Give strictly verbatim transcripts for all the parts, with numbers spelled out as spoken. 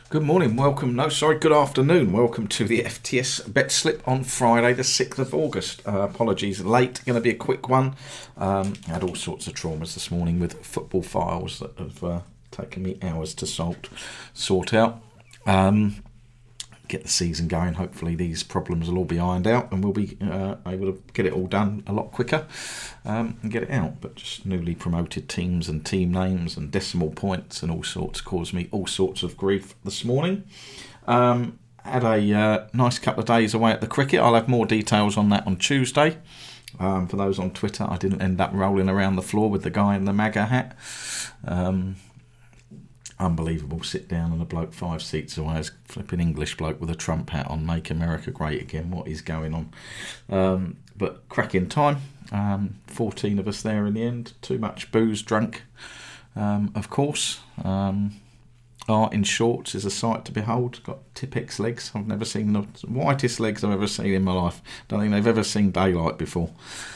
Good morning, welcome, no, sorry, good afternoon. Welcome to the F T S Bet Slip on Friday, the sixth of August. Uh, apologies, late, going to be a quick one. Um, had all sorts of traumas this morning with football files that have uh, taken me hours to sort, sort out. Um, get the season going. Hopefully these problems will all be ironed out and we'll be uh, able to get it all done a lot quicker um, and get it out. But just newly promoted teams and team names and decimal points and all sorts caused me all sorts of grief this morning. Um, had a uh, nice couple of days away at the cricket. I'll have more details on that on Tuesday. Um, for those on Twitter, I didn't end up rolling around the floor with the guy in the MAGA hat. Um, Unbelievable, sit down and a bloke five seats away is flipping English bloke with a Trump hat on, make America great again. What is going on? Um, but cracking time. Um, fourteen of us there in the end. Too much booze drunk, um, of course. Um, art in shorts is a sight to behold. Got Tipex legs. I've never seen the whitest legs I've ever seen in my life. Don't think they've ever seen daylight before.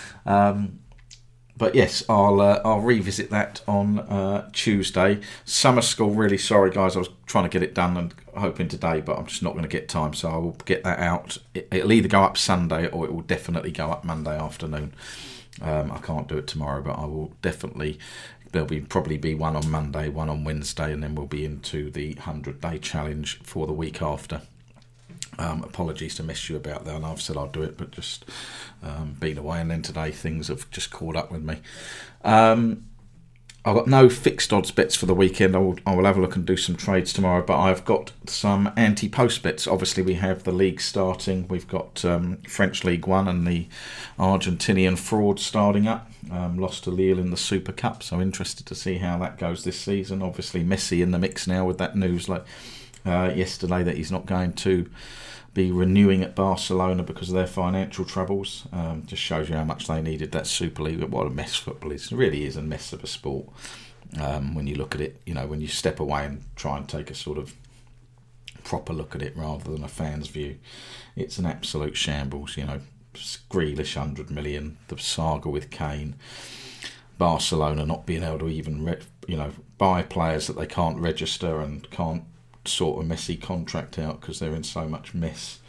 Um, But yes, I'll uh, I'll revisit that on uh, Tuesday. Summer school, really sorry guys, I was trying to get it done and hoping today, but I'm just not going to get time, so I will get that out. It, it'll either go up Sunday or it will definitely go up Monday afternoon. Um, I can't do it tomorrow, but I will definitely, there'll be probably be one on Monday, one on Wednesday, and then we'll be into the one hundred day challenge for the week after. Um, apologies to mess you about that. I know I've said I'll do it, but just um, been away, and then today things have just caught up with me. Um, I've got no fixed odds bets for the weekend. I will, I will have a look and do some trades tomorrow, but I've got some anti-post bets. Obviously, we have the league starting. We've got um, French League One and the Argentinian fraud starting up. Um, lost to Lille in the Super Cup, so interested to see how that goes this season. Obviously, Messi in the mix now with that news like uh, yesterday that he's not going to be renewing at Barcelona because of their financial troubles. Um, just shows you how much they needed that Super League. What a mess football is. It really is a mess of a sport. Um, when you look at it, you know, when you step away and try and take a sort of proper look at it rather than a fan's view, it's an absolute shambles. You know, Grealish one hundred million, the saga with Kane, Barcelona not being able to even, re- you know, buy players that they can't register and can't sort a Messi contract out because they're in so much mess.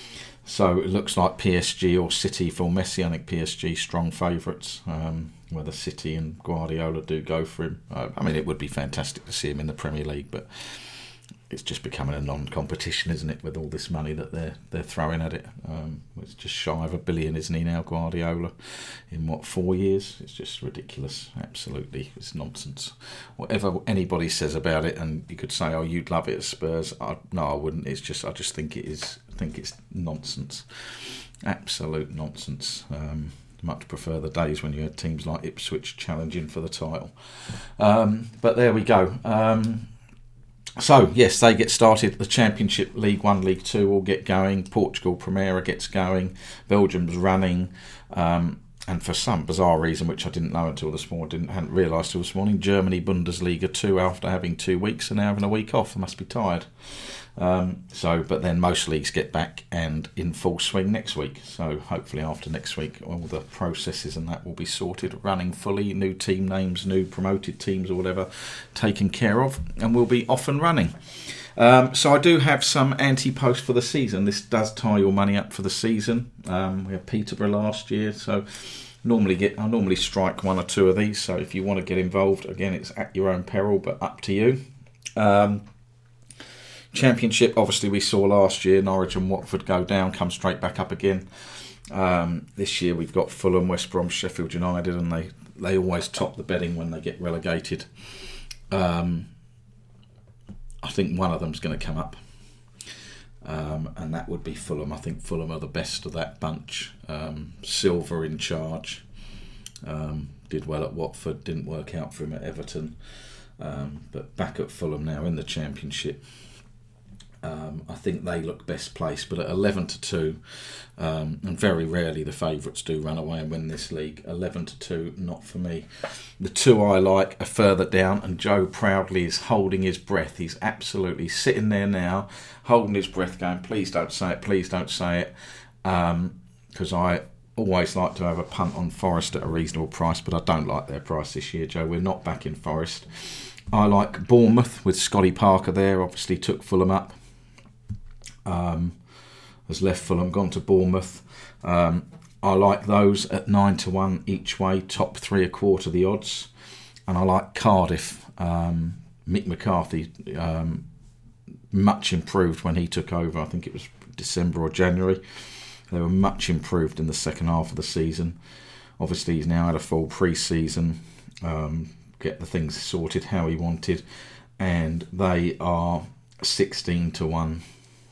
So it looks like P S G or City for Messi. I think P S G strong favourites, um, whether City and Guardiola do go for him. Uh, I mean, it would be fantastic to see him in the Premier League, but it's just becoming a non-competition, isn't it, with all this money that they're they're throwing at it. Um, it's just shy of a billion, isn't he now, Guardiola, in what, four years? It's just ridiculous, absolutely. It's nonsense. Whatever anybody says about it, and you could say, oh, you'd love it at Spurs. I, no, I wouldn't. It's just, I just think it is, I think it's nonsense. Absolute nonsense. Um, much prefer the days when you had teams like Ipswich challenging for the title. Um, but there we go. Um, So, yes, they get started. The Championship, League One, League Two all get going. Portugal, Primera gets going. Belgium's running. Um, and for some bizarre reason, which I didn't know until this morning, didn't hadn't realised till this morning, Germany, Bundesliga two, after having two weeks, are now having a week off. They must be tired. Um, so, but then most leagues get back and in full swing next week. So hopefully after next week, all the processes and that will be sorted, running fully, new team names, new promoted teams or whatever, taken care of, and we'll be off and running. Um, so I do have some anti-post for the season. This does tie your money up for the season. Um, we had Peterborough last year, so normally get I normally strike one or two of these. So if you want to get involved, again, it's at your own peril, but up to you. Um, Championship, obviously we saw last year Norwich and Watford go down, come straight back up again. Um, this year we've got Fulham, West Brom, Sheffield United, and they, they always top the betting when they get relegated. Um, I think one of them's going to come up, um, and that would be Fulham. I think Fulham are the best of that bunch. Um, Silva in charge. Um, did well at Watford, didn't work out for him at Everton. Um, but back at Fulham now in the Championship. Um, I think they look best placed, but at eleven to two, um, and very rarely the favourites do run away and win this league. eleven to two, not for me. The two I like are further down, and Joe proudly is holding his breath. He's absolutely sitting there now, holding his breath, going, please don't say it, please don't say it, because um, I always like to have a punt on Forest at a reasonable price, but I don't like their price this year, Joe. We're not back in Forest. I like Bournemouth with Scotty Parker there. Obviously took Fulham up. Um, has left Fulham, gone to Bournemouth. Um, I like those at nine to one each way, top three a quarter the odds. And I like Cardiff. Um, Mick McCarthy, um, much improved when he took over. I think it was December or January. They were much improved in the second half of the season. Obviously, he's now had a full pre-season, um, get the things sorted how he wanted, and they are sixteen to one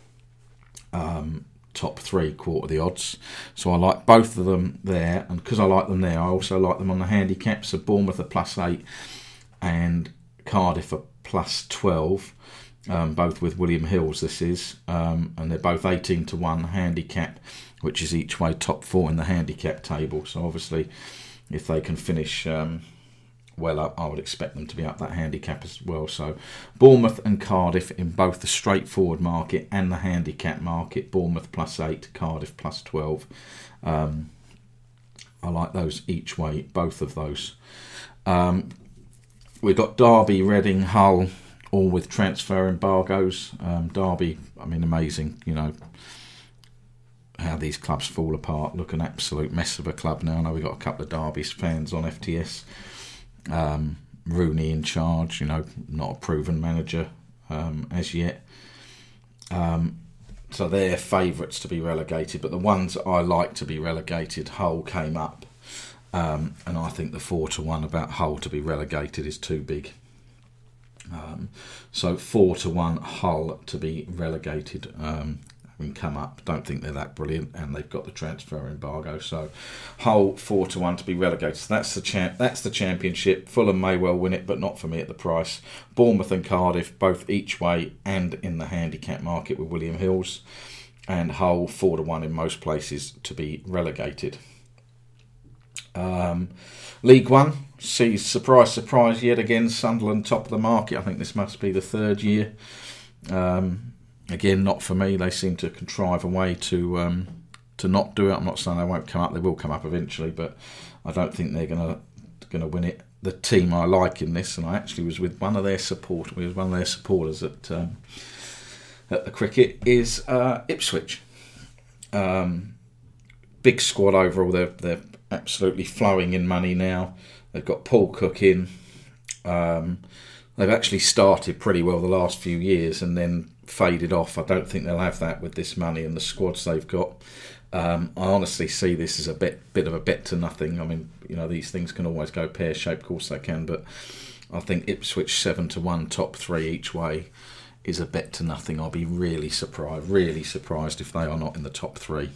um, top three quarter the odds. So I like both of them there, and because I like them there, I also like them on the handicaps. So Bournemouth are plus eight and Cardiff are plus twelve. Um, both with William Hills this is, um, and they're both eighteen to one handicap, which is each way top four in the handicap table. So obviously if they can finish um, well up, I would expect them to be up that handicap as well. So Bournemouth and Cardiff in both the straightforward market and the handicap market. Bournemouth plus eight, Cardiff plus twelve. um, I like those each way, both of those. um, we've got Derby, Reading, Hull, all with transfer embargoes. Um, Derby, I mean, amazing, you know, how these clubs fall apart. Look, an absolute mess of a club now. I know we've got a couple of Derby fans on F T S. Um, Rooney in charge, you know, not a proven manager um, as yet. Um, so they're favourites to be relegated. But the ones that I like to be relegated, Hull came up. Um, and I think the four to one about Hull to be relegated is too big. Um, so four to one Hull to be relegated, um, having come up. Don't think they're that brilliant, and they've got the transfer embargo. So Hull four to one to be relegated. So that's the champ. That's the championship. Fulham may well win it, but not for me at the price. Bournemouth and Cardiff both each way and in the handicap market with William Hills, and Hull four to one in most places to be relegated. Um, League One, see, surprise, surprise, yet again, Sunderland top of the market. I think this must be the third year. Um, again, not for me. They seem to contrive a way to um, to not do it. I'm not saying they won't come up. They will come up eventually, but I don't think they're gonna gonna win it. The team I like in this, and I actually was with one of their support, we was one of their supporters at um, at the cricket, is uh, Ipswich. Um, big squad overall. They're they're absolutely flowing in money now. They've got Paul Cook in. Um, they've actually started pretty well the last few years and then faded off. I don't think they'll have that with this money and the squads they've got. Um, I honestly see this as a bit, bit of a bet to nothing. I mean, you know, these things can always go pear-shaped, of course they can, but I think Ipswich seven to one, top three each way is a bet to nothing. I'll be really surprised, really surprised if they are not in the top three.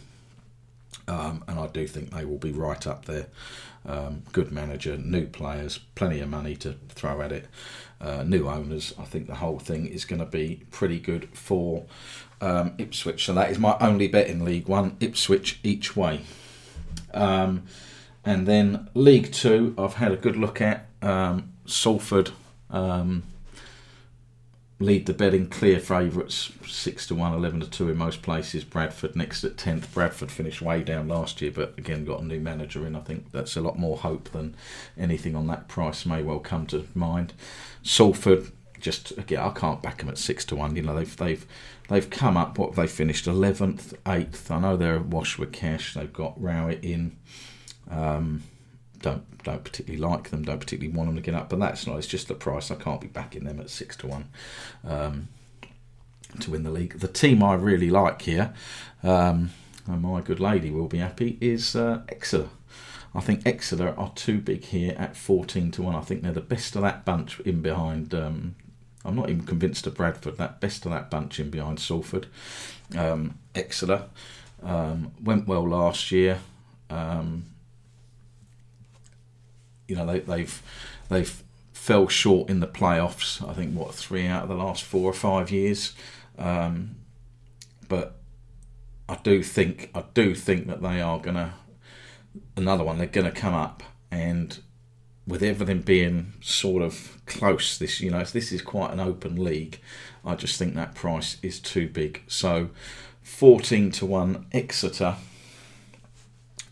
Um, and I do think they will be right up there. Um, good manager, new players, plenty of money to throw at it, uh, new owners. I think the whole thing is going to be pretty good for um, Ipswich. So that is my only bet in League One, Ipswich each way. Um, and then League Two, I've had a good look at. Um, Salford um, lead the betting, clear favourites, six to one, eleven to two in most places. Bradford next at tenth. Bradford finished way down last year, but again got a new manager in. I think that's a lot more hope than anything on that price may well come to mind. Salford, just again, I can't back them at six to one. You know, they've they've they've come up. What they finished eleventh, eighth. I know they're awash with cash. They've got Rowett in. Um, Don't don't particularly like them, don't particularly want them to get up, but that's not, it's just the price. I can't be backing them at six to one um, to win the league. The team I really like here, um, and my good lady will be happy, is uh, Exeter. I think Exeter are too big here at fourteen to one. I think they're the best of that bunch in behind. Um, I'm not even convinced of Bradford. That best of that bunch in behind Salford. Um, Exeter um, went well last year. Um, You know, they, they've they've fell short in the playoffs. I think what three out of the last four or five years, um, but I do think I do think that they are gonna another one. They're gonna come up, and with everything being sort of close, this you know this is quite an open league. I just think that price is too big. So fourteen to one Exeter.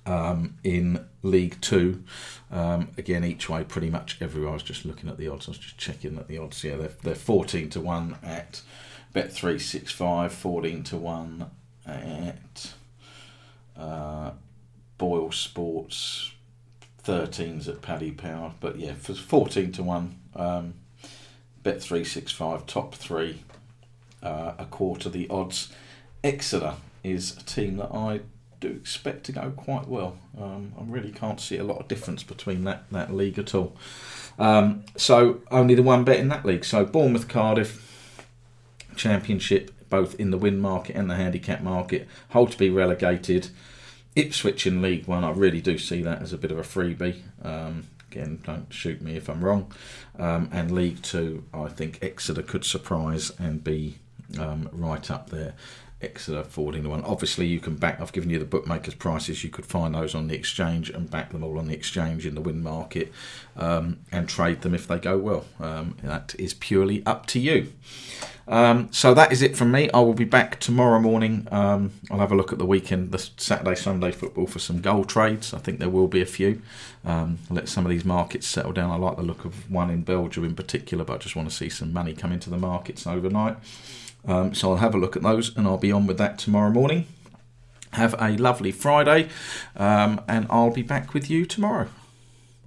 Um, in League Two, um, again each way pretty much everywhere. I was just looking at the odds. I was just checking at the odds. Yeah, they're they're fourteen to one at Bet three sixty-five, fourteen to one at uh, Boyle Sports, thirteens at Paddy Power. But yeah, for fourteen to one, um, Bet three sixty-five top three, uh, a quarter the odds. Exeter is a team that I do expect to go quite well. Um, I really can't see a lot of difference between that, that league at all. Um, so only the one bet in that league. So Bournemouth, Cardiff, Championship, both in the win market and the handicap market. Hull to be relegated. Ipswich in League One, I really do see that as a bit of a freebie. Um, again, don't shoot me if I'm wrong. Um, and League Two, I think Exeter could surprise and be um, right up there. Exeter fourteen to one. Obviously, you can back. I've given you the bookmakers' prices. You could find those on the exchange and back them all on the exchange in the win market, um, and trade them if they go well. Um, that is purely up to you. Um, so that is it from me. I will be back tomorrow morning. Um, I'll have a look at the weekend, the Saturday, Sunday football for some goal trades. I think there will be a few. Um, let some of these markets settle down. I like the look of one in Belgium in particular, but I just want to see some money come into the markets overnight. Um, so I'll have a look at those and I'll be on with that tomorrow morning. Have a lovely Friday, um, and I'll be back with you tomorrow.